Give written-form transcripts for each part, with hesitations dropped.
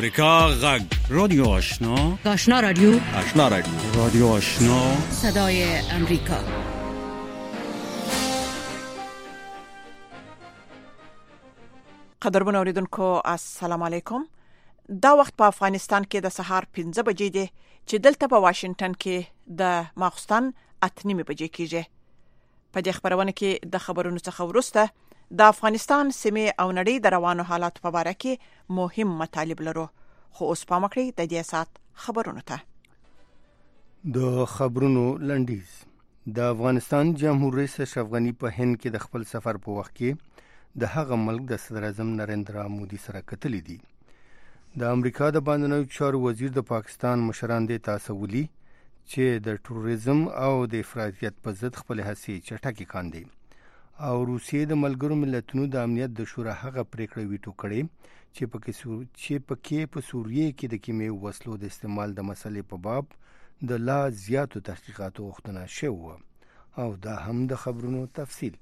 امریکا غږ رادیو آشنا رادیو رادیو آشنا صدای امریکا. قدرمن اوریدونکو السلام علیکم. دا وخت په افغانستان کې د سهار 5 بجې دی چې دلته په واشنگټن کې د ماخستن 8:30 بجې کېږي. په دې خبرونه کې د خبرونو څخه وروسته د افغانستان سیمه او نړۍ د روانو حالات په اړه کې مهم مطالب لرو، خو اوس پام وکړئ د دې سات خبرونو ته. د خبرونو لنډیز. د افغانستان جمهور رئیس اشرف غنی په هند کې د خپل سفر په وخت کې د هغه ملک د صدر اعظم نریندرا مودي سره کتلې دي. د امریکا د بهرنیو چارو وزیر د پاکستان مشران د تاسولي چې د ټوریزم او د افراطیت په ضد خپل هڅې چټکې کاندي، او روسیې د ملګرو ملتونو د امنیت د شورا هغه پریکړه ویټو کړې چې پکې په سوریه کې د کیمیاوي وسلو د استعمال د مسلې په باب د لا زیاتو تحقیقاتو غوښتنه شوې، او دا هم د خبرونو تفصیل.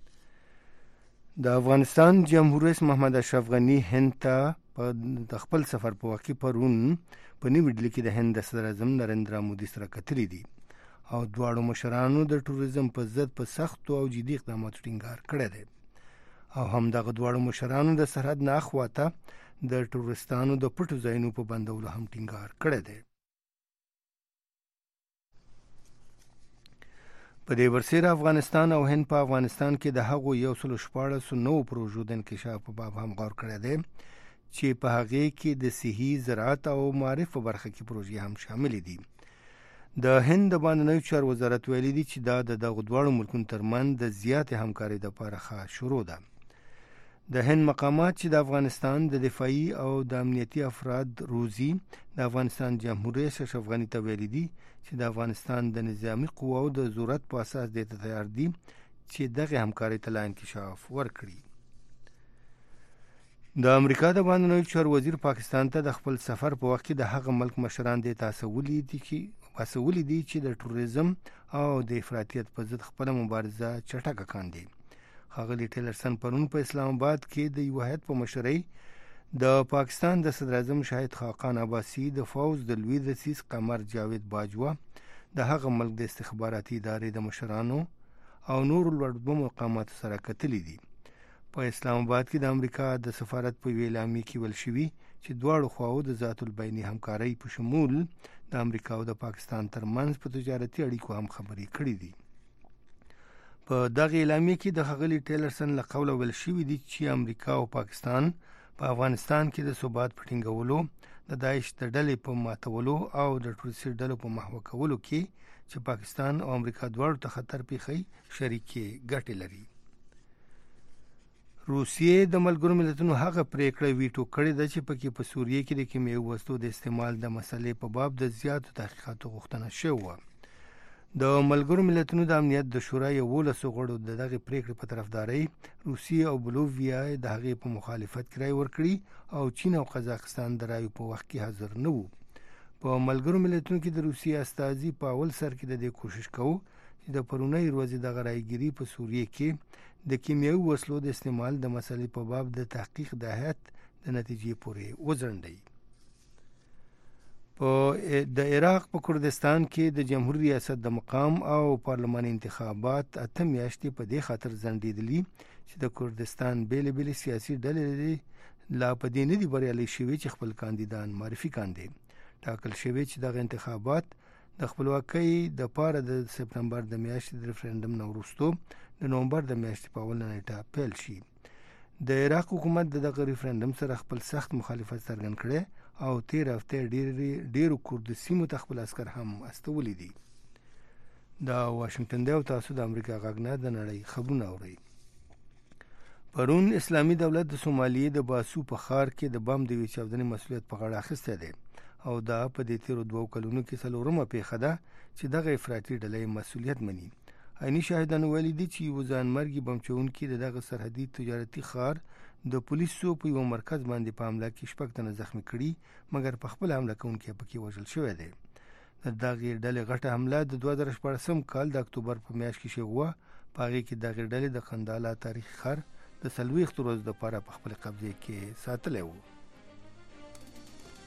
د افغانستان جمهور رئیس محمد اشرف غنی هند ته د خپل سفر په وخت کې پرون په نیو ډیلي کې د هند د صدر اعظم نریندرا مودي سره کتلې دي، او دواړو مشرانو د ټوریزم په ضد په سختو او جدي اقداماتو ټینګار کړی دی، او هم دغه دواړو مشرانو د سرحد نه اخواته د ټوریستانو د پټو ځایونو په بندولو هم ټینګار کړی دی. په دې ورسره افغانستان او هند په افغانستان کې د هغو 114 پروژو د انکشاف په باب هم غور کړی دی چې په هغه کې د صحي زراعت او معرف په برخه کې پروژې هم شامل دي. د هند د بهرنیو چارو وزارت ویلي دی چې دا د دغو دواړو ملکونو ترمنځ د زیاتې همکارۍ لپاره ښه شروع ده. د هند مقامات چې د افغانستان د دفاعي او د امنیتي افراد روزي د افغانستان جمهور رئیس اشرف غنی ته ویلي دي چې د افغانستان د نظامی قواو د ضرورت په اساس د تیار دي چې دغه همکارۍ ته لا انکشاف ورکړي. د امریکا د بهرنیو چارو وزیر پاکستان ته د خپل سفر په وخت کې د هغه ملک مشران د تاسولي دي چې د ټوریزم او د افراطیت په ضد خپل مبارزه چټکه کاندي. ښاغلي ټیلرسن پرون په اسلام آباد کې د یو هیئت په مشرۍ د پاکستان د صدر اعظم شاهد خاقان عباسي د فوز د لوی رئیس قمر جاوید باجوا د هغه ملک د استخباراتي ادارې د مشرانو او نور لوړ مقاماتو سره کتلې دي. په اسلام آباد کې د امریکا د سفارت په اعلامیه کې ویل شوي چې دواړو خواو د ذات البیني همکارۍ په شمول د امریکا او د پاکستان ترمنځ په تجارتي اړیکو هم خبرې کړې دي. په دغه اعلامیه کې د ښاغلي ټیلرسن له قوله ویل شوي دي چې امریکا او پاکستان په افغانستان کې د ثبات په ټینګولو، د داعش د ډلې په ماتولو او د ټروریستي ډلو په محوه کولو کې چې پاکستان او امریکا دواړو ته خطر پیښي شریکې ګټې لري. روسیې د ملګرو ملتونو هغه پریکړه ویټو کړې ده چې پکې په سوریه کې د کیمیاوي وسلو د استعمال د مسلې په باب د زیاتو تحقیقاتو غوښتنه شوې. د ملګرو ملتونو د امنیت د شورا 11 غړو د دغه پریکړې په طرفداري روسیې او بولوویا د هغې په مخالفت کې رای ورکړي، او چین او قزاقستان د رایو په وخت کې حاضر نه وو. په ملګرو ملتونو کې د روسیې استازي په اول سر کې د دې کوشش کوي چې د پرونۍ ورځې د رایګيري په سوریه کې د کیمیاوي وسلو د استعمال د مسلې په باب د تحقیق د هیئت د نتیجې پورې وځنډي. په د عراق په کردستان کې د جمهوریت ریاست د مقام او پارلماني انتخابات 8 میاشتې په دې خاطر ځنډېدلي چې د کردستان بیلې سیاسي ډلې لا په دې نه دي بریالي شوي چې خپل کاندیدان معرفي کاندي. ټاکل شوی چې دغه انتخابات د خپلواکۍ د پاره د سپتمبر د میاشتې د ریفرندم نه وروسته د نومبر د میاشتې په اوله نیټه پیل شي. د عراق حکومت دغه ریفرندم سره خپل سخت مخالفت څرګند کړي، او 13 هفته ډیرو کورد سیمو ته خپل عسكر هم استولي دي. دا واشنگټن دی او تاسو د امریکا غږ نه د نړۍ خبرونه اورئ. پرون اسلامي دولت د سومالیې د باسو په ښار کې د بم د ویچاودنې مسؤلیت په غاړه اخیستی دی، او دا په دې تیرو 2 کلونو کې 4مه پیښه ده چې دغه افراطي ډلې مسؤلیت مني. عیني شاهدانو ویلي دي چې یو ځانمرګي بمچونکي دغه سرحدي تجارتي ښار د پولیسو په یو مرکز باندې په حمله کې 6 تنه زخمي کړي، مګر په خپل حمله کوونکی پکې وژل شوی دی. دغه ډلې غټه حمله د 2014 کال د اکتوبر په میاشت کې شوه. په هغې کې دغه ډلې د قنداله تاریخي ښار د 40 ورځو لپاره په خپل قبضه کې ساتلی و.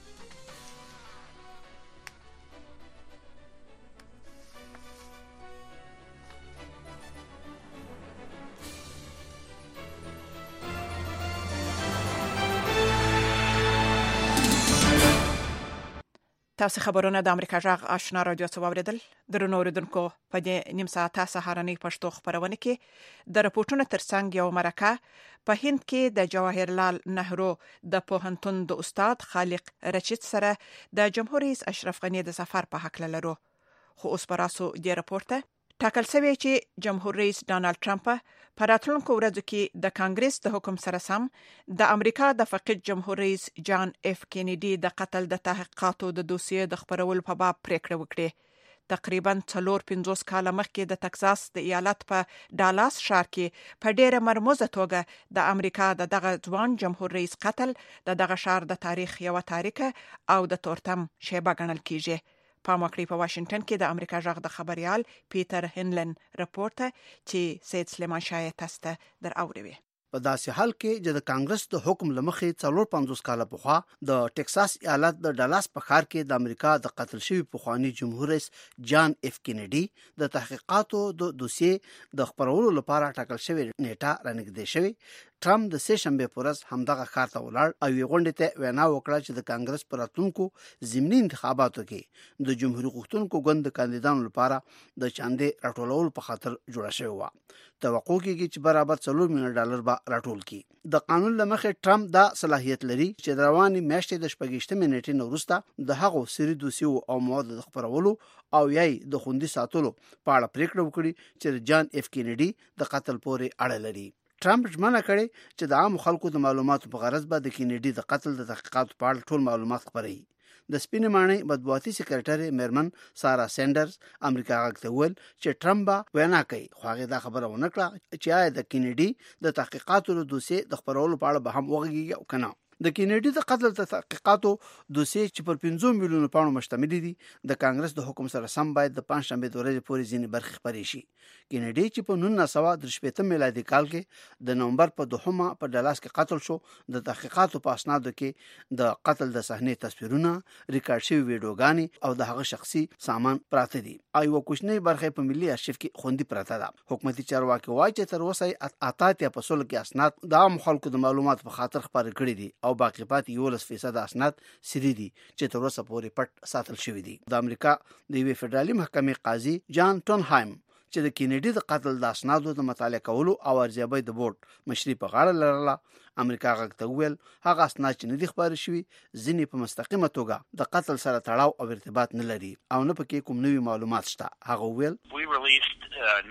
تاسو خبرونه د امریکا جغ آشنا رادیو څخه واوریدل. درنو اوریدونکو په دې نیم ساعته سهارنۍ پښتو خبرونه کې د راپورټونو ترڅنګ یو مرکه په هند کې د جواهرلال نهرو د پوهنتون د استاد خالق رشید سره د جمهور رئیس اشرف غنی د سفر په حق لرو. خو اوس پراسو د راپورته ټاکل شوی چې جمهور رئیس ډانلډ ټرمپ په راتلونکو ورځو کې د کانګرس د حکم سره سم د امریکا د فقید جمهور رئیس جان اف کینیډي د قتل د تحقیقاتو د دوسیې د خبرولو په باب پریکړه وکړه. تقریبا 450 کال مخکې د تکساس د ایالت په ډالاس ښار کې په ډیره مرموزه توګه د امریکا دغه ځوان جمهور رئیس قتل دغه ښار د تاریخ یو تاریخ او د تورتم شیبه ګڼل کیږي. په مکړی په واشنگټن کې د امریکا جغ د خبريال پیټر هنلن راپورټ چې سید سلیمان شاه تاسو در اوروي. په داسې حال کې چې د کانګرس د حکم لمخې 450 کال پخوا د ټکساس ایالت د ډالاس په ښار کې د امریکا د قتل شوی پخوانی جمهور رئیس جان اف کینیډي د تحقیقاتو د دوسیې د خبرولو لپاره ټاکل شوی نیټه رانګدې شوی. ټرمپ د سه شنبه پورز همدغه ښار ته ولاړ او یې غونډه ته وینا وکړه چې د کانګرس پر راتلونکو ضمني انتخاباتو کې د جمهوریت غوښتونکو ګوند کاندیدانو لپاره د چاندې راټولولو په خاطر جوړه شوې و. توقع کېږي چې برابر $4 میلیون به راټول کړي. د قانون لمخې ټرمپ دا صلاحیت لري چې د رواني میاشتې د 28 نیټې وروسته د هغو سری دوسیو او مواد د خبرولو او یې د خوندي ساتلو په اړه پریکړه وکړي چې جان اف کینیډي د قتل پورې اړه لري. ټرمپ ژمنه کړې چې د عام خلکو د معلوماتو په غرض به د کینیډي د قتل د تحقیقاتو په اړه ټول معلومات خبري. د سپینې ماڼۍ مطبوعاتي سکرټري میرمن سارا سینډرز امریکا غاکته ویل چې ټرمپ وینا کوي خو هغه دا خبره ونه کړه چې د کینیډي د تحقیقاتو د دوسیې د خبرولو په اړه به هم وغږیږي او کنه. د کینیډي د قتل د تحقیقاتو دوسیې چې پر 15 میلیون پاونډ مشتمل دي د کانګرس د حکم سره سم باید د 5 شنبه ورځې پورې ځینې برخې خبرې شي. کینیډي چې په 1913 میلادي کال کې د نومبر په 2 په ډالاس کې قتل شو د تحقیقاتو په اسنادو کې د قتل د صحنې تصویرونه ریکارډ شوی ویډیوګانې او د هغه شخصي سامان پراته دي او یو کوچنی برخه په ملي ارشیف کې خوندي پراته ده. حکومتي چارواکي وایي چې تر اوسه اتاتیا په سول کې اسناد د عام خلکو د معلوماتو په خاطر خبرې کړې دي او باقی پاتې 11% اسناد سری دي چې تر اوسه پورې پټ ساتل شوی دي. د امریکا د یوې فدرالي محکمې قاضي جان ټونهایم چې د کینیډي د قتل د اسنادو د مطالعه کولو او ارزیابۍ د بورډ مشري په غاړه لرله امریکا غاکته ویل هغه اسناد چې ندي خبرې شوی ځینې په مستقیمه توګه د قتل سره تړاو او ارتباط نه لري او نه پکې کوم نوي معلومات شته. هغه ویل We released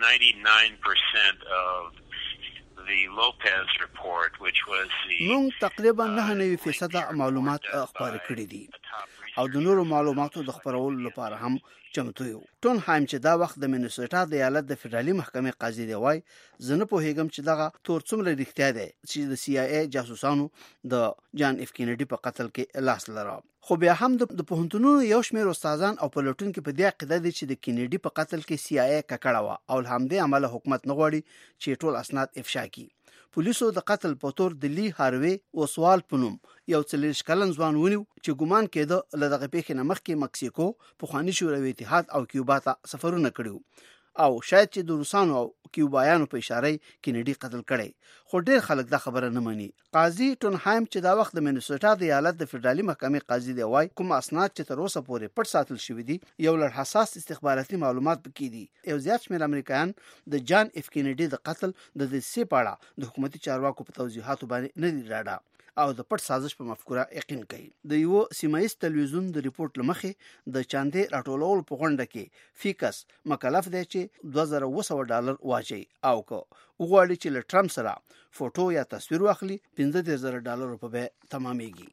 99% of the Lopez report which was the موږ تقریبا 99% معلومات خبرې کړې دي او د نورو معلوماتو د خبرولو لپاره هم چمتو یو. ټون هایم چې دا وخت د مینیسوټا د ایالت د فدرالي محکمې قاضي دی وای زنه په هیګم چې دغه تور څومره رښتیا دی چې د سی آی ای جاسوسانو د جان اف کینیډي په قتل کې لاس لرا. خو بیا هم د پوهنتونونو یو شمېر استادان او پلوټونکو په دې عقیده دي چې د کینیډي په قتل کې سی آی ای ککړه و او الحمدې عمله حکومت نه غواړي چې ټول اسناد افشا کړي. پولیسو د قتل په تور د لی هاروي اوسوال پنوم یو 40 کلن ځوان ونیو چې ګومان کېده لدغه پیښې نه مخکې مکسیکو په خواني شوروي اتحاد او کیوبا ته سفرونه کړیو او شاید چې د روسانو او کیوبایانو په اشاره کینیډي قتل کړي خو ډېر خلک دا خبره نه مانی. قاضي ټونهایم چې دا وخت د مینیسوټا د ایالت د فدرالي محکمې قاضي دی وای کوم اسناد چې تر اوسه پورې پټ ساتل شوی دي یو لړ حساس استخباراتي معلومات پکې دي. یو زیات شمېر امریکایان د جان اف کینیډي د قتل د دسیسې په اړه د حکومتي چارواکو په توضیحاتو باندې نه دي ډاډه او د پټ سازش په مفکوره یقین کوي. د یو سیمایي تلویزیون د ریپورت لمخې د چاندې راټولولو په غونډه کې فیکس مکلف دی چې $2,200 واچي او کو وګوري چې له ټرمپ سره فوټو یا تصویر واخلي $15,000 په به تمامېږي.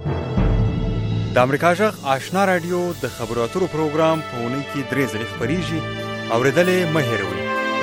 د امریکا جغ آشنا رادیو د خبرو اترو پروګرام په اونۍ کې 3 ځله خبريږي اوریدلې مه هېروئ.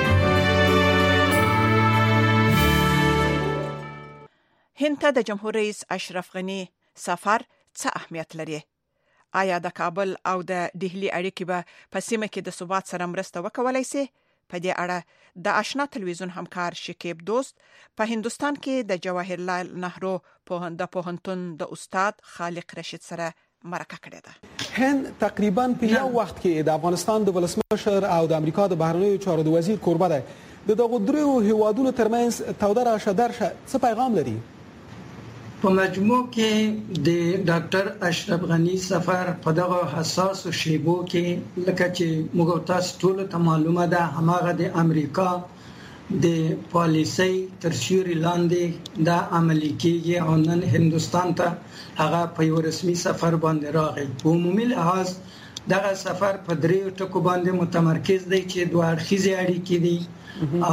هند ته د جمهور رئیس اشرف غنی سفر څه اهمیت لري؟ آیا د کابل او د دهلی اړیکې به په سیمه کې د ثبات سره مرسته وکولای شي؟ په دې اړه د آشنا تلویزیون همکار شکیب دوست په هندستان کې د جواهرلال نهرو پوهنتون د استاد خالق رشید سره مرکه کړې ده. هند تقریبا په یو وخت کې د افغانستان د ولسمشر او د امریکا د بهرنیو چارو د وزیر کوربه ده. د دغو دریو هیوادونو ترمنځ توده راشه درشه څه پیغام لري؟ په مجموع کې د ډاکټر اشرف غنی سفر په دغه حساس شیبو کې لکه چې موږ تاسو ټول ته معلومه ده هماغه د امریکا د پالیسي تر سیوري لاندې دا عملي کېږي او نن هندستان ته هغه په یو رسمي سفر باندې راغی. په عمومي لحاظ دغه سفر په دریو ټکو باندې متمرکز دی چې دوه اړخیزې اړیکې دي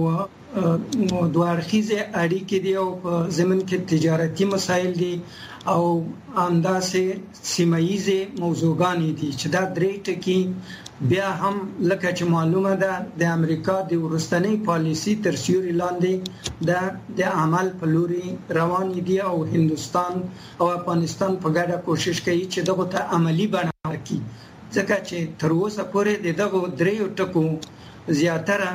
او دوه اړخیزې اړیکې دي او په ضمن کې تجارتي مسایل دي او همداسې سیمه‌ییزې موضوعګانې دي چې دا درې ټکي بیا هم لکه چې معلومه ده د امریکا د وروستنۍ پالیسي تر سیوري لاندې د عمل په لوري روان دي او هندستان او افغانستان په ګډه کوشش کوي چې دغه ته عملی بڼه ورکړي ځکه چې تر اوسه پورې دغه دریو ټکو زیاتره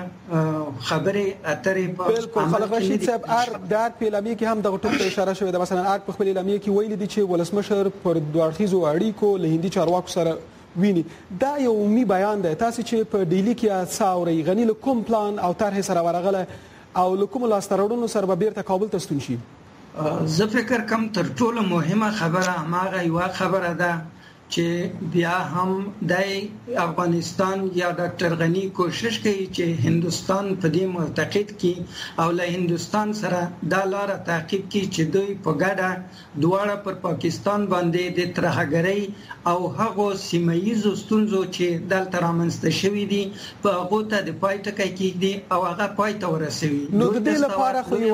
خبرې اترې په بالکل خلق رشید صاحب د پیلامي کې هم دغه ټکو ته اشاره شوې ده. مثلا په خپل اعلامیه کې ویلي دي چې ولسمشر پر دوه اړخیزو اړیکو له هندي چارواکو سره ویني. دا یو عمومي بیان دی. تاسو چې په ډیلی کې ساوري غنی له کوم پلان او طرح سره ورغله او له کوم لاسترړونو سره به بیرته کابل ته ستون شي؟ زه فکر کوم تر ټولو مهمه خبره هغه یو خبره ده چې بیا هم د افغانستان یا ډاکټر غنی کوشش کوي چې هندستان په دې معتقد کی او له هندستان سره دا لار تعقیب کی چې دوی په ګډه دواړه پر پاکستان باندې د ترهګرۍ او هغو سیمه‌ییزو ستونزو چې دلته رامنځته شوې دي په هغه ته د پای ټکی کېږي او هغه پای ته ورسوي. نو د دې لپاره خو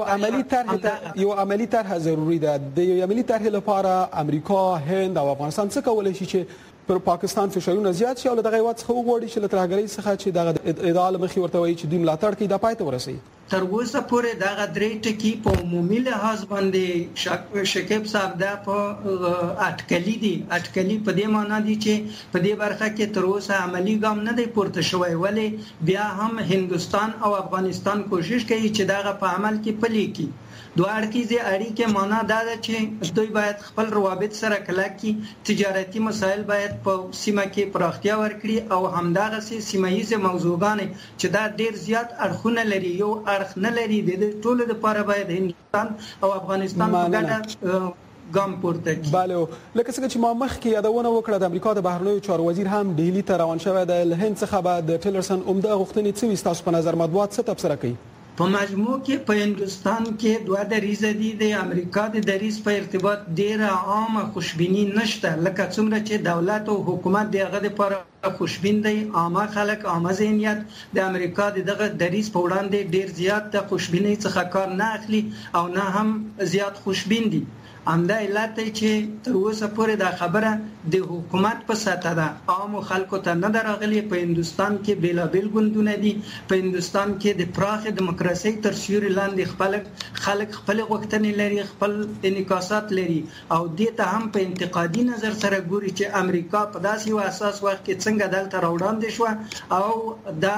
یو عملی طرح ضروری ده. د یو عملی طرح لپاره امریکا، هند او افغانستان څه کولای شي چې پر پاکستان فشارونه زیات شي او دغه وخت خو وګوري چې لترهګرۍ څخه چې دغه ادعا مخې ورته وایي چې دوی ملاتړ کوي دا پای ته ورسي. تر اوسه پورې دغه درې ټکي په عمومي لحاظ باندې شکیب صاحب دا په اټکلي دي. اټکلي په دې معنی دي چې په دې برخه کې تر اوسه عملی ګام نه دی پورته شوی ولې بیا هم هندستان او افغانستان کوشش کوي چې دغه په عمل کې پلي کړي. دوه اړخیزې اړیکې معنا دا ده چې دوی باید خپل روابط سره کلک کړي، تجارتي مسایل باید په سیمه کې پراختیا ورکړي او همدغسې سیمه‌ییزې موضوعګانې چې دا ډېر زیات اړخونه لري یو اړخ نه لري د ټولو لپاره باید هندستان او افغانستان په ګډه ګام پورته کړي. بله لکه څنګه چې ما مخکې یادونه وکړه د امریکا د بهرنیو چارو وزیر هم ډهلي ته روان شوی دی. له هند څخه به د ټیلرسن عمده غوښتنې څه وي ستاسو په نظر مطبوعات څه تبصره کوي؟ په مجموع کې په هندستان کې دوه دریزه دي. د امریکا د دریز په ارتباط ډیره عامه خوشبینی نشته لکه څومره چې دولت او حکومت دغه لپاره خوشبین دی. عامه خلک عامه ذهنیت د امریکا دغه دریز په وړاندې ډیر زیات د خوشبینی څخه کار نه اخلي او نه هم زیات خوشبین دي. همدا علت دی چې تر اوسه پورې دا خبره د حکومت په سطح ده عام خلکو ته نه راغلي. په هندستان کې بیلابیل ګوندونه دي. په هندستان کې د پراخ دیموکراسي تر سیوري لاندې خلک خپل غوښتنې لري، خپل انعکاسات لري او دې ته هم په انتقادي نظر سره ګوري چې امریکا په داسې یو اساس وخت کې څنګه دلته راوړاندې شو او دا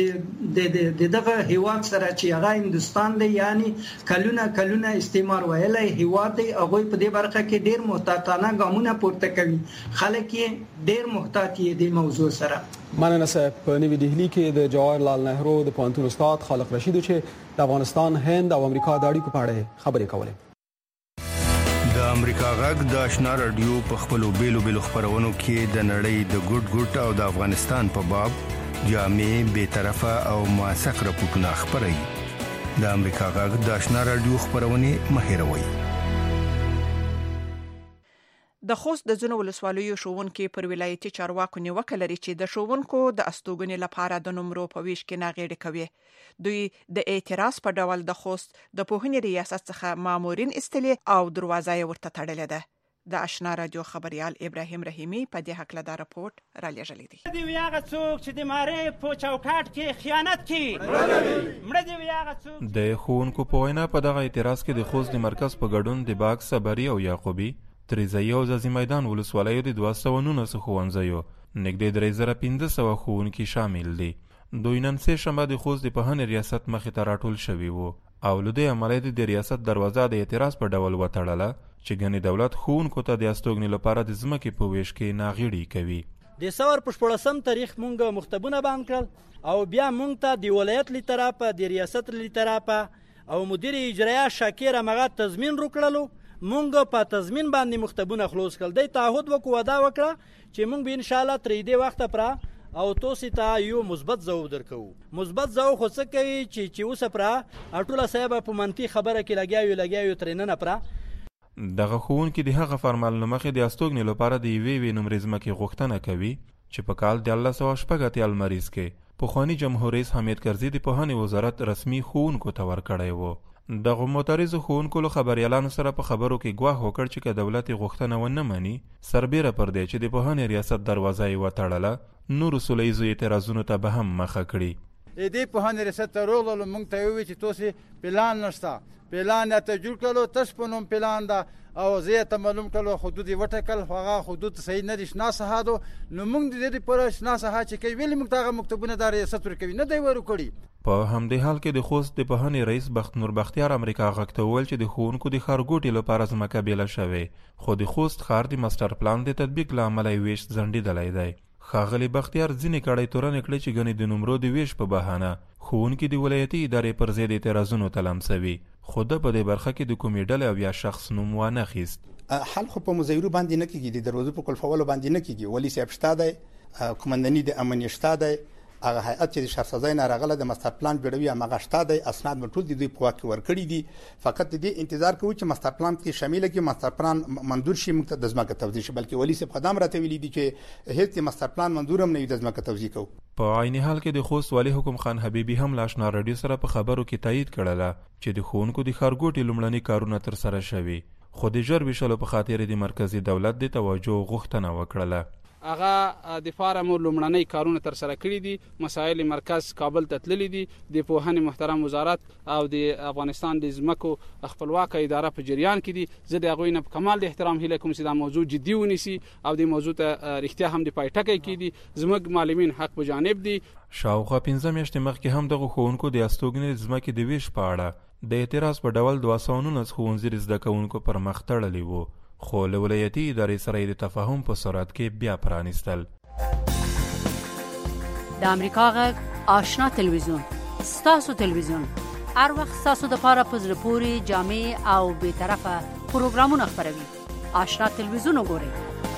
د دغه هیواد سره چې هغه هندستان دی یعنی کلونه استعمار ویلی هیواد دی هغوی په دې برخه کې ډیر محتاطانه ګامونه پورته کوي. خلک یې ډیر محتاط دي د موضوع سره. مننه صاحب. په نوی دهلی کې د جواهرلال نهرو د پوهنتون استاد خالق رشید چې د افغانستان، هند او امریکا د اړیکو په اړه خبرې کولې. د امریکا غږ د آشنا رادیو په خپلو بیلو خبرونو کې د نړۍ د ګډ او د افغانستان په باب جامع، بی‌طرفه او موثق راپورټونه خبري. د امریکا غږ د آشنا رادیو خبرونه مهیروي. د خوست د ځینو ولسوالیو ښوونکي پر ولایتي چارواکو نیوکه لري چې د ښوونکو د استوګنې لپاره د نمرو په ویش کې ناغېړي کوي. دوی د اعتراض په ډول د خوست د پوهنې ریاست څخه مامورین استلي او دروازه یې ورته تړلې ده. د آشنا رادیو خبريال ابراهیم رحیمی په دې حق له دا راپورټ را لېږلی دی. دی هغه څوک چې د مارې په چوکاټ کې خیانت کوي مړه دی هغه څوک. د ښوونکو په وینا په دغه اعتراض کې د خوست د مرکز په ګډون د باغ صبري او یعقوبي، تریزایي او ځاځي میدان ولسوالیو د 219 ښوونځیو نږدې 3500 ښوونکي شامل دي. دوی نن سه شنبه د خوست د پوهنې ریاست مخې ته راټول شوي وو او له دې امله د ریاست دروازه د اعتراض په ډول وتړله چې ګنې دولت ښوونکو ته د استوګنې لپاره د ځمکې په ویش کې ناغېړي کوي. د سور په 14 تاریخ مونږ مختبونه باندې کړل او بیا مونږ ته د ولایت له طرفه د ریاست له طرفه او مدیر اجرایه شاکر مغه تضمین وکړلو مونږ په تضمین باندې مکتبونه خلاص کړل. دی تعهد وکړو وعده وکړه چې مونږ به ان شاء الله تر دې وخته پره او توسې ته یو مثبت ځواب درکوو. مثبت ځواب خو څه کوي چې اوسه پره ټوله صاحب په منطقي خبره کې لګیا یو ترې ننه پره. دغه ښوونکي د هغه فرمال نه مخې د استوګنې لپاره د یوې نومرې ځمکې غوښتنه کوي چې په کال د 1980 لمریز کې پخواني جمهور رئیس حمید کرزي د پوهنې وزارت رسمي ښوونکو ته ورکړی و. دغه معترضو ښوونکو له خبریالانو سره په خبرو کې ګواښ وکړ چې که دولت غوښتنه ونه مني سربیره پر دی چې د پوهنې ریاست دروازه یې وتړله نورو سوله ییزو اعتراضونو ته به هم مخه کړي. دې پوهنې ریاست ته راغللو موږ ته یې وویل چې تاسې پلان نشته، پلان یې ته جوړ کړلو تش په نوم پلان ده او زه یې ته معلوم کړلو حدود یې وټاکل خو هغه حدود صحیح نه دي شنه ساحه ده. نو موږ د دې دپاره شنه ساحه چې کوي ولې موږ ته هغه مکتبونه دا ریاست ورکوي نه دی ورکړي. په همدې حال کې د خوست د پوهنې رئیس بختنور بختیار امریکا غږ ته وویل چې د ښوونکو د ښارګوټي لپاره ځمکه بیله شوې خو د خوست ښار د ماسټر پلان د تطبیق له امله یې ویش ځنډېدلی دی. ښاغلي بختیار ځینې کړۍ تورنې کړې چې ګنې د نومرو د ویش په بهانه ښوونکي د ولایتي ادارې پر ضد اعتراضونو ته لمسوي خو ده په دې برخه کې د کومې ډلې او یا شخص نوم وانخیست. حل خو په مظاهرو باندې نه کیږي، د دروازو په قلفولو باندې نه کیږي. ولی صاحب شته دی، قومنداني د امنیت شته دی، هغه هیئت چې د شهرسازۍ نه راغله د ماستر پلان جوړوي هغه شته دی، اسناد ټول د دوی په واک کې ورکړي دي. فقط د دې انتظار کوو چې ماستر پلان کې شامل کړي، ماستر پلان منظور شي موږ ته د ځمکې توزیع شي. بلکې ولی صاحب خدام راته ویلي دي چې هیڅ ماستر پلان منظور هم نه وي د ځمکې توزیع کوو. په عین حال کې د خوست والي حکم خان حبیبي هم له اشنا رادیو سره په خبرو کې تایید کړله چې د ښوونکو د ښارګوټي لومړني کارونه ترسره شوي خو د ژر ویشلو په خاطر د مرکزي دولت د توجه غوښتنه وکړله. هغه د فارم لومړنۍ کارونه تر سره کړي دي، مسایل مرکز کابل ته تللي دي، د پوهنې محترم وزارت او د افغانستان د ځمکو خپلواکه اداره په جریان کې دي. زه د هغوی نه په کمال د احترام هیله کوم چې دا موضوع جدي ونیسي او د موضوع ته رښتیا هم د پای ټکی کړي. زموږ معلمین حق په جانب دي. شاوخوا 15 میاشتې مخکې هم دغه ښوونکو د استوګنې ځمکې د ویش په اړه د اعتراض په ډول 219 ښوونځي د زده کوونکو پر مخ تړلي وو خو له ولایتي ادارې سره یې د تفاهم په صورت کې بیا پرانیستل. د امریکا غږ آشنا تلویزیون ستاسو تلویزیون هر وخت ستاسو دپاره په زړه پورې جامع او بېطرفه پروګرامونه خپروي. آشنا تلویزیون وګورئ.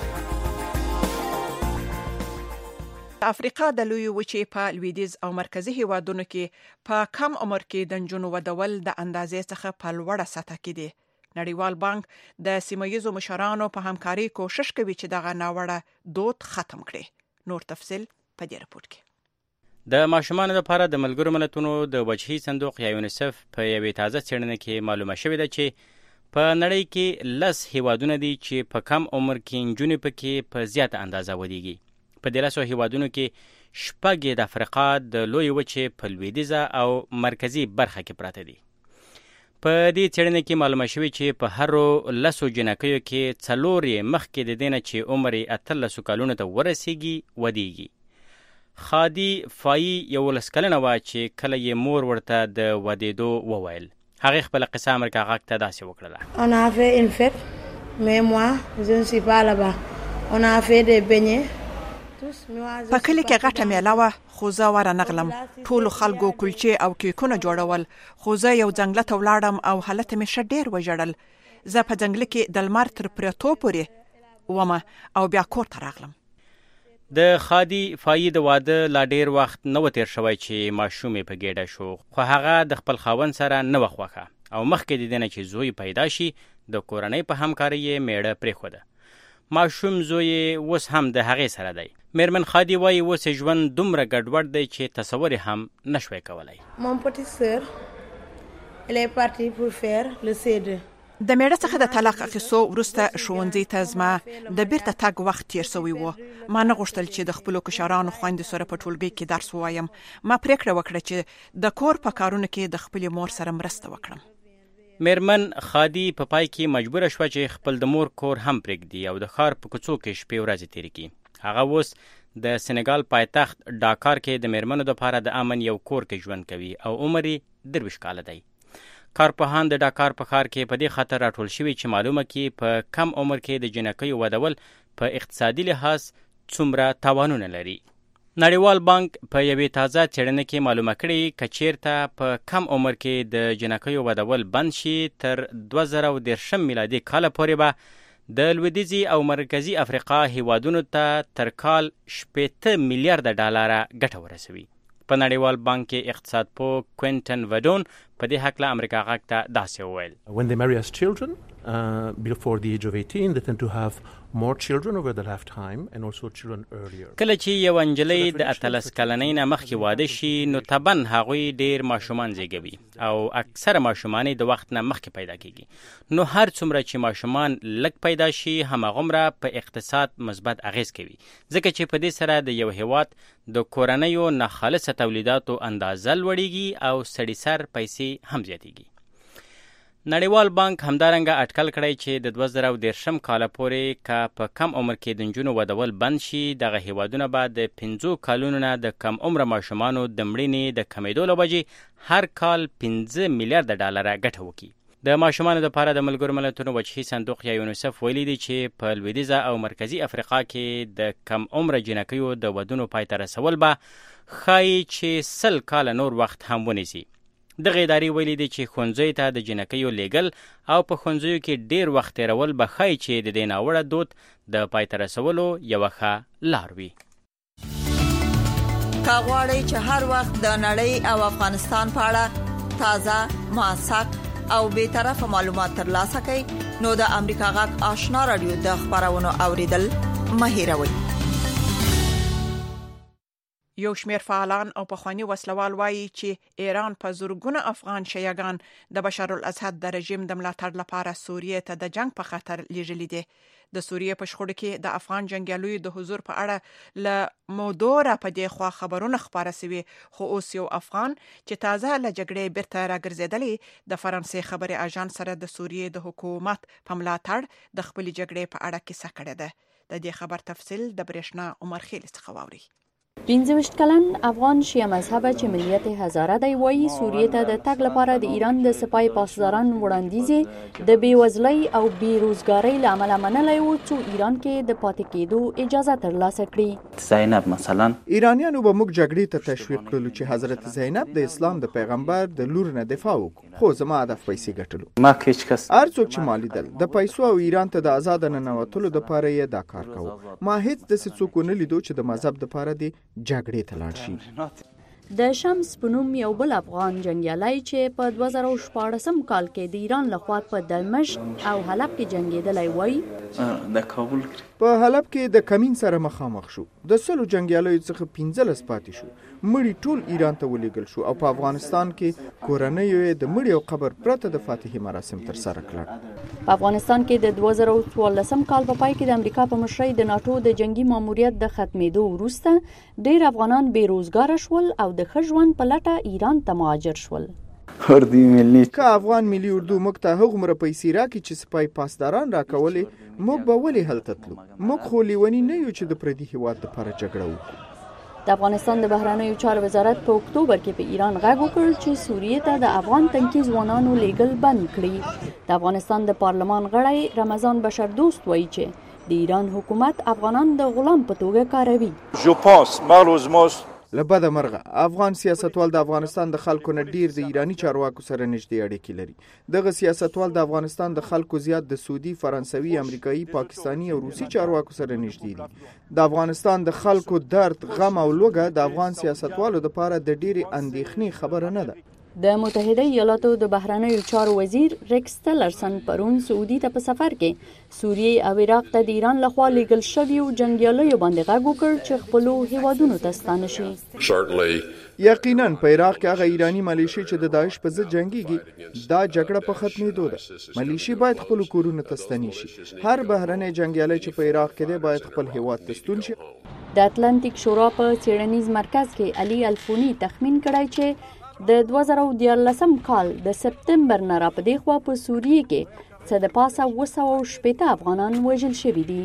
افریقا د لوی وچې په لویدیز او مرکزی هیوادونو کې په کم عمر کې د نجونو ودول د اندازې څخه په لوړه سطح کې دي. نړیوال بانک د سیمه‌ییزو مشرانو په همکاري کوشش کوي چې دغه ناوړه دود ختم کړي. نور تفصیل په دې راپور کې. د ماشومانو لپاره د ملګرو ملتونو د وجهي صندوق یا یونیسف په یوې تازه څېړنه کې معلومه شوې ده چې په نړۍ کې 10 هیوادونه دي چې په کم عمر کې نجونې پکې په زیاته اندازه ودیږي. په 10 هیوادونو کې 6 د افریقا د لوی وچې په لویدیځه او مرکزی برخه کې پراته دي. په دې څېړنه کې معلومه شوې چې په هرو 10 جنکیو کې 4 مخکې د دې نه چې عمر یې 18 کالونو ته ورسیږي ودیږي. خادي فایی 11 کلنه وه چې کله یې مور ورته د ودېدو وویل. هغې خپله قصه امریکا غږ ته داسې وکړله. On a fait une fête, mais moi je ne suis pas là-bas. On a fait des beignets. په کلی کې غټه میله وه خو زه ورنغلم. ټولو خلکو کلچې او کیکونه جوړول خو زه یو ځنګله ته ولاړم او هلته مې ښه ډېر وژړل. زه په ځنګله کې د لمر تر پرېوتو پورې ومه او بیا کور ته راغلم. د خادي فایی د واده لا ډېر وخت نه و تېر شوی چې ماشوم یې په ګېډه شو خو هغه د خپل خاوند سره نه وه خوښه او مخکې د دې نه چې زوی پیدا شي د کورنۍ په همکارۍ یې میړه پرېښوده. ماشوم زوی اوس هم د هغې سره دی. میرمن خادي وایي اوس ژوند دومره ګډوډ دی چې تصور هم نشوی کولی. Mon petite sœur elle est partie pour faire le C2. د میړه څخه د طلاق اخیستو وروسته ښوونځي ته زما د بیرته تګ وخت تیر شوی و. ما نه غوښتل چې د خپلو کشرانو خویندو سره په ټولګي کې درس ووایم. ما پریکړه وکړه چې د کور په کارونو کې د خپلې مور سره مرسته وکړم. میرمن خادي په پای کې مجبوره شوه چې خپل د مور کور هم پرېږدي او د ښار په کوڅو کې شپې ورځې تېرې کړي. هغه اوس د سنګال پایتخت ډاکار کې د میرمنو لپاره د امن یو کور کې ژوند کوي او عمر یې 23 کاله دی. کارپوهان د ډاکار په ښار کې په دې خاطر راټول شوي چې معلومه کړي په کم عمر کې د جنکیو ودول په اقتصادي لحاظ څومره تاوانونه لري. نړیوال بانک په یوې تازه څېړنه کې معلومه کړې که چیرته په کم عمر کې د جنکیو ودول بند شي تر 2013 میلادي کاله پورې به د لویدیځي او مرکزي افریقا هیوادونو ته تر کال 80 میلیارډ ډالره ګټه ورسوي. په نړیوال بانک کې اقتصاد پوه کوینټن وډون په دې هکله امریکا غږ ته داسې وویل. When they marry as children before the age of 18 they tend to have more children over the lifetime and also children earlier. کله چې یو انجلۍ د 18 کلنۍ نه مخکې واده شي نو طبعا هغوی ډیر ماشومان زیږوي او اکثره ماشومان د وخت نه مخکې پیدا کیږي. نو هر څومره چې ماشومان لږ پیدا شي هماغومره په اقتصاد مثبت اغیز کوي ځکه چې په دې سره د یو هیواد د کورنیو ناخالصه تولیداتو اندازه لوړیږي او سړي سر پیسې هم زیاتیږي. نړیوال بانک همدارنګه اټکل کړی چې د 2013 کال پورې که په کم عمر کې د نجونو ودول بند شي دغه هیوادونه به د 5 کالونو نه د کم عمره ماشومانو د مړینې د کمیدو له وجې هر کال 15 میلیارډ ډالره ګټه وکړي. د ماشومانو لپاره د ملګرو ملتونو وجهي صندوق یا یونیسف ویلي دي چې په لویدیځه او مرکزي افریقا کې د کم عمره جنکیو د ودونو پای ته رسول به ښایي چې 100 کاله نور وخت هم ونیسي. دغه ادارې ویلي دي چې ښوونځیو ته د جنکیو لیږل او په ښوونځیو کې ډیر وخت تېرول به ښایي چې د دې ناوړه دود د پای ته رسولو یوه ښه لار وي. که غواړئ چې هر وخت د نړۍ او افغانستان په اړه تازه، موثق او بېطرفه معلومات ترلاسه کړئ نو د امریکا غږ آشنا رادیو د خبرونو اوریدل مه هېروئ. یو شمیر فعالان او پخوانی وسلوال وایي چې ایران په زورګونه افغان شیعاګان د بشار الاسد د رژیم د ملاتړ لپاره سوریې ته د جنگ په خطر لیږلي دي. د سوریې په شخړه کې د افغان جنگیالیو د حضور په اړه له مودوره په دې خوا خبرونه خبره شوي خو اوس یو افغان چې تازه له جګړې بیرته راګرځېدلی د فرانسې خبري اژانس سره د سوریې د حکومت په ملاتړ د خپل جګړې په اړه کیسه کړې ده. د دې خبر تفصیل د برېښنا عمر خیل څخه واوري. 15 کلن افغان شیعه مذهبه چې ملیت هزاره دی وایي سوریې ته د تګ لپاره د ایران د سپای پاسداران وړاندیز د بیوزلۍ او بیروزګارۍ له امله منلی و څو ایران کې د پاتې کېدو اجازه ترلاسه کړي. زینب مثلا ایرانیانو به موږ جګړې ته تشویق کړلو چې حضرت زینب د اسلام د پیغمبر د لور نه دفاع وکړو خو زما هدف پیسې ګټلو. ما هیڅ کس هر څوک چې ما لیدل د پیسو او ایران ته د آزاد ننوتلو لپاره یې دا کار کوو. ما هیڅ د څوک نه لیدو چې د مذهب لپاره دی جګړې ته لاړ شي. د شمس په نوم یو بل افغان جنگیالی چې په 2014 کال کې د ایران لخوا په دمشق او حلب کې جنگیدلی وایي د کابل په حلب کې د کمین سره مخامخ شو. د 100 جنگیالیو څخه 15 پاتې شو. مړی ټول ایران ته ولېږل شو او په افغانستان کې کورنیو د مړي او قبر پرته د فاتحې مراسم تر سره کړل. په افغانستان کې د 2014 کال په پای کې د امریکا په مشرۍ د ناتو د جنگي ماموریت د ختمېدو وروسته ډېر افغانان بیروزګاره شول او د ښه ژوند په لټه ایران ته مهاجر شول. اردو ملي که افغان ملي اردو موږ ته هغومره پیسې راکړي چې سپای پاسداران راکولې موږ به ولې هلته تلو. موږ خو لیوني نه یو چې د پردي هیواد لپاره جګړه وکړو. د افغانستان د بهرنیو چارو وزارت په اکتوبر کې په ایران غږ وکړ چې سوریې ته د افغان تنکي ځوانانو لیږل بند کړي. د افغانستان د پارلمان غړی رمضان بشردوست وایي چې د ایران حکومت افغانان د غلام په توګه کاروي. جو پاس مالوزموس لبده مرغه افغان سیاستوال د افغانستان د خلکو نه ډیر د ایرانی چارواکو سره نږدې اړیکې لري. دغه سیاستوال د افغانستان د خلکو زیات د سعودي، فرانسوي، امریکایي، پاکستانی او روسي چارواکو سره نږدې دي. د افغانستان د خلکو درد، غم او لوږه د افغان سیاستوالو لپاره د ډیرې اندېښنې خبره نه ده. د متحده ایالاتو د بهرنیو چارو وزیر ریکس ټیلرسن پرون سعودي ته په سفر کې سوریې او عراق ته د ایران لخوا لیږل شویو جنګیالیو باندې غږ وکړ چې خپلو هیوادونو ته ستانه شي. یقینا په عراق کې هغه ایرانی ملیشي چې د داعش په ضد جنگيږي دا جګړه په ختمېدو ده. ملیشي باید خپل کورونه ته ستنې شي. هر بهرنی جنگیالی چې په عراق کې دی باید خپل هیواد ته ستون شي. د اتلانتیک شورا په څېړنیز مرکز کې علي الفونی تخمین کړی چې د 2014 کال د سپتمبر نه را پدې خوا په سوریې کې څه د پاسه 260 افغانان وژل شوي دي.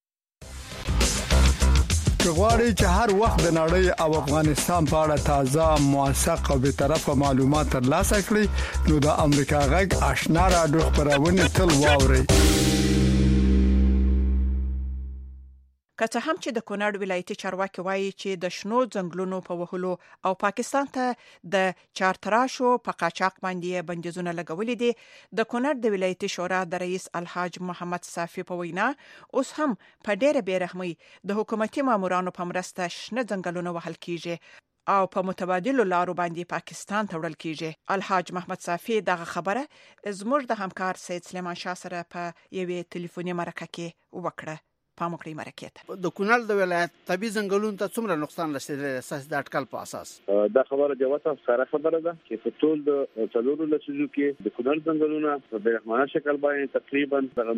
که غواړئ چې هر وخت د نړۍ او افغانستان په اړه تازه، موثق او بېطرفه معلومات ترلاسه کړئ نو د امریکا غږ آشنا رادیو خپرونه تل واورئ. که څه هم چې د کونړ ولایتي چارواکي وایي چې د شنو ځنګلونو په وهلو او پاکستان ته د چارتراشو په قاچاق باندې بندیزونه لګولې دي د کونړ د ولایتي شورا د رئیس الحاج محمد صافي په وینا اوس هم په ډېره بیرحمۍ د حکومتي مامورانو په مرسته شنه ځنګلونه وهل کیږي او په متبادل لارو باندې پاکستان ته وړل کیږي. الحاج محمد صافي دغه خبره زموږ د همکار سید سلیمان شاه سره په یوې ټلیفوني مرکه کې وکړه. پاموکړی مرکه د کونړ د ولایت طبي ځنګلونو ته څومره نقصان رسیدلی اساس د اټکل په اساس دا خبره جوته سره خبره ده چې په ټول د څلورو لسیزو کې د کونړ ځنګلونه په بیرحمانه شکل باندې تقریبا د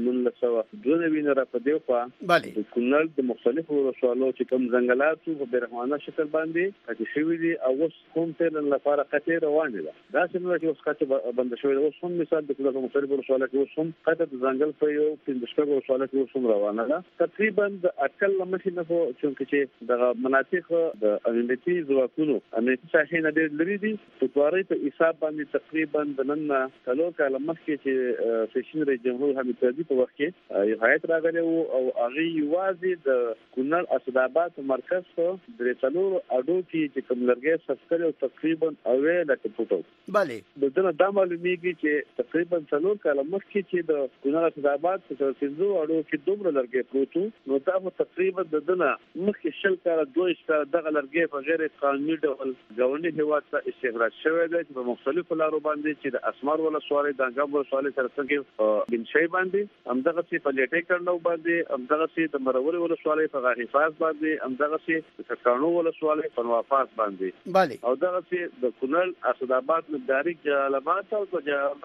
1992 نه په دیو په د کونړ د مختلفو ولسوالو چې کوم ځنګلات په بیرحمانه شکل باندې پاتې شوي دي او اوس کوم تل لپاره قطع روانه ده. دا څنګه چې اوس قطع بند شوی ده. اوس هم مثال د کونړ په مختلفو ولسوالو کې اوس هم قطع د ځنګل په یو 15 ولسوالو کې اوس هم روانه ده. تقریبا د اټکل لمخې نه هو چې د مناطق د امنیتي ځواکونو امنیتي ساحې نه ډېر لري دي. په تواري په حساب باندې تقریبا د نن کلو کال مخکې چې سیشن رئیس جمهور حمید کرزي په وخت کې یو هیئت راغلی او هغه یوازې د کونړ اسداباد مرکز په درېڅلور اډو کې چې کوم لرګي سفر او تقریبا اوه لکه فوټو bale د دنه د معلومیږي چې تقریبا څلور کال مخکې چې د کونړ اسداباد په څلور اډو کې دومره لرګي پروتو نو دا تقریبا د دنه مخکې شل کال دوه کال دغه لرګي په غیر قانوني ډول ګاونډي هیواد ته استخراج شوی دی چې په مختلفو لارو باندې چې د اسمار ولسوالۍ د انګام ولسوالۍ سره څنګه بنشي باندې همدغه چې په لیټې کړنو باندې همدغه چې د مرور ولسوالۍ په غاحفاظ باندې همدغه چې د کانو ولسوالۍ په نوافاس باندې bale او دغه چې د کونړ اسداباد مداري جلالاباد او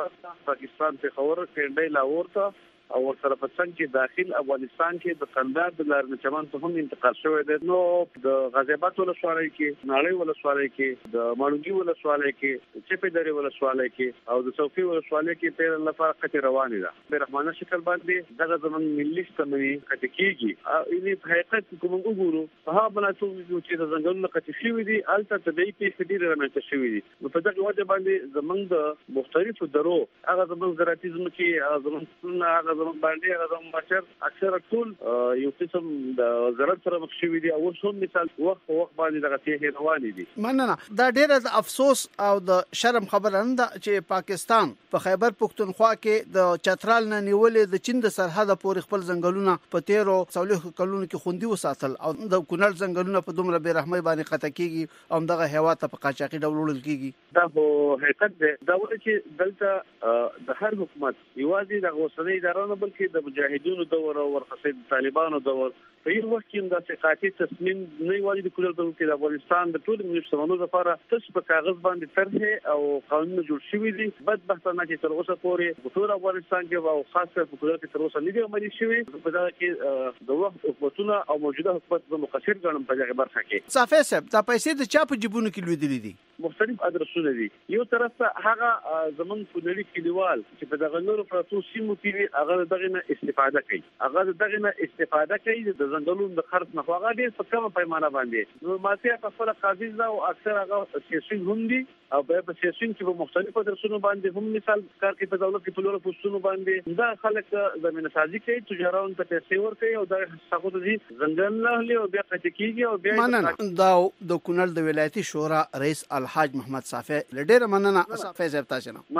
پاکستان په خبره کې لاهور ته او سره په څنګه چې داخل افغانستان کې د قندهار د لارې چمن ته هم انتقال شوی دی. نو د غازی آباد ولسوالۍ کې ناړۍ ولسوالۍ کې د ماړوګي ولسوالۍ کې چپې درې ولسوالۍ کې او د څوکۍ ولسوالۍ کې تیر لپاره قطع روانه ده. په رحمانه شکل باندې دغه زمون ملي شتمنۍ قطع کیږي او یې په حقیقت کوم وګورو په هغه بناتو چې د ځنګلونو قطع شوی دي الته طبيعي پیښې ډېرې رامنځته شوې دي. نو په دغه وجه باندې زمونږ د مختلفو درو هغه زمونږ زراعتیزم کې هغه زمونږ زمون باندې هغه زمون بشر اکثر ټول یو قسم د زراعت سره مخ شوی دي او هم مثال وخت باندې دغه ته روانې دي. مننه دا ډېر افسوس او د شرم خبره نه ده چې پاکستان په خیبر پختونخوا کې د چترال نه نیولې د چین د سرحد پورې خپل ځنګلونه په 13 کلونو کې خوندي وساتل او د کونړ ځنګلونه په دومره بیرحمۍ باندې قطع کیږي او دغه هوا ته په قاچاقي ډول وړل کیږي. دا هو حقیقت دی. دا ولې چې دلته د هر حکومت یوازې د اوسنۍ ادارو نه بلکې د مجاهدینو دور او ورخصت طالبانو دور په یو وخت کې د ثقافي تصمیم نه وایي د کولر د افغانستان د ټول ملي لپاره تاسو په کاغذ باندې طرح او قانون جوړ شوی دي. بدبختانه چې تر اوسه پورې په ټول افغانستان کې او خاصه په کولر کې تر اوسه نه دی عملي شوی. په دا کې د وخت حکومتونه او موجوده حکومت د مقصر ګڼم په دغه برخه کې. صافي صاحب دا پیسې د چا په جیبونو کې لویدلې دي؟ مختلف ادرسونه دي. یو طرف ته هغه زمون کولري کلیوال چې په دغه نورو پروتو سیمو کې هغه دغه نه استفاده کوي. هغه دغه نه استفاده کوي د ځنګلونو د خرڅ نه هغه ډېر په کومه پیمانه باندې. نو ماته په خپل قاضي او اکثر هغه سیاسي هم دي او په سیاسي کې په مختلفو ادرسونو باندې هم مثال کار کوي په دولت کې په لور پوسټونو باندې دا خلک زمينه سازي کوي تجاران ته پیسې ورکوي او دا څنګه دي ځنګل نه لې او بیا قطع کیږي او بیا مننه. دا د کونړ د ولایتي شورا رئیس الحاج محمد صافي لډېر مننه صافي صاحب تاسو نه.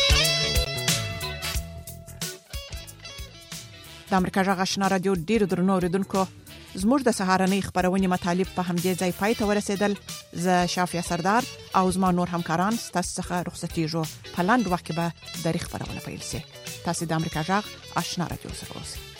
د امریکا جغ آشنا رادیو ډیر درنو اوریدونکو زموږ د سهارنۍ خبرونه مطالب په همدې ځای پای ته ورسېدل. ز شافیا سردار او زما نور همکاران ستاسو څخه رخصتېږو. په لاندې وخت کې به د خبرونه پیل شي. تاسو د امریکا جغ آشنا رادیو سره اوسئ.